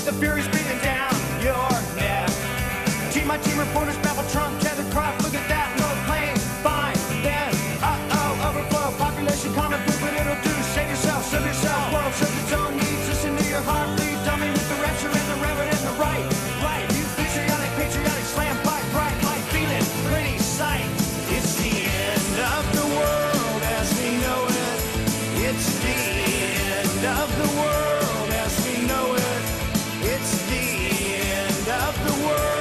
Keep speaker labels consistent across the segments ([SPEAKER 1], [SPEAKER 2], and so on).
[SPEAKER 1] the furies breathing down your neck. My team reporters babble Trump, tether crop, look at that, no plane, fine, then, overflow, population, common poop, what it'll do, save yourself, world serves its own needs, listen to your heart bleed, dummy with the rapture and the reverend and the right, you patriotic, slam, fight, bright, light, feeling, pretty sight, it's the end of the world as we know it, it's the end of the world as we know it, it's the end of the world.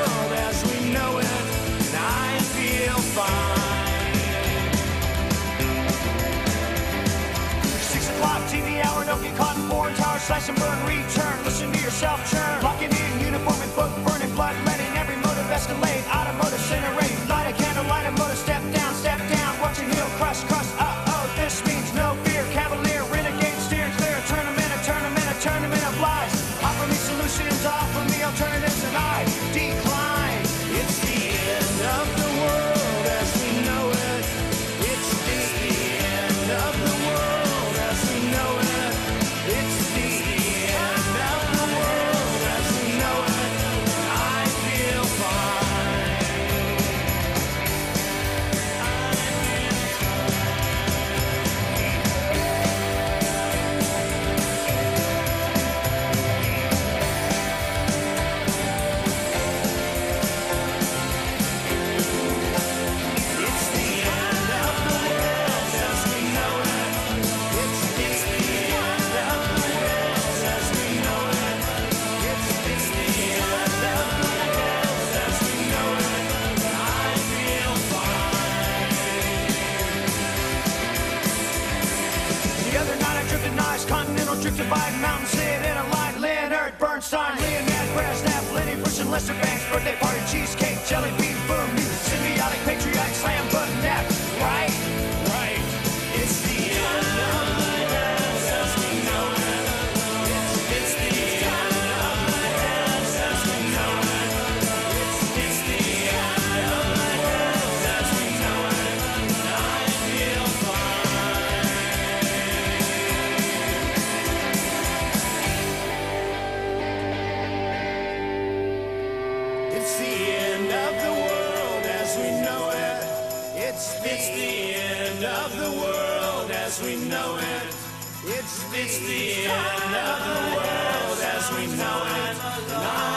[SPEAKER 1] TV hour, don't get caught in foreign towers, slash and burn, return, listen to yourself churn, locking in, uniform and book, burning blood, letting every motive escalate, automotive incinerate, light a candle, light a motor, step down, watch it heal, crush, this means no fear, cavalier, renegade, steering clear, a tournament of lies, offer me solutions, offer me alternatives, and I decline, it's the end of the world as we know it, it's the end of the world. Divide mountain, sit in a line, Leonard Bernstein, Leonard Brasnap, Lenny Bruce and Lester Banks, birthday party, cheesecake, jelly bean, boom, symbiotic, patriotic, slam, button, nap, right, it's the end of the world as we know it, it's the end of the world as we know it, it's the end of the world as we know it, I feel fine. It's the end of the world as we know it. It's the end of the world as we know it. It's the end of the world as we know it.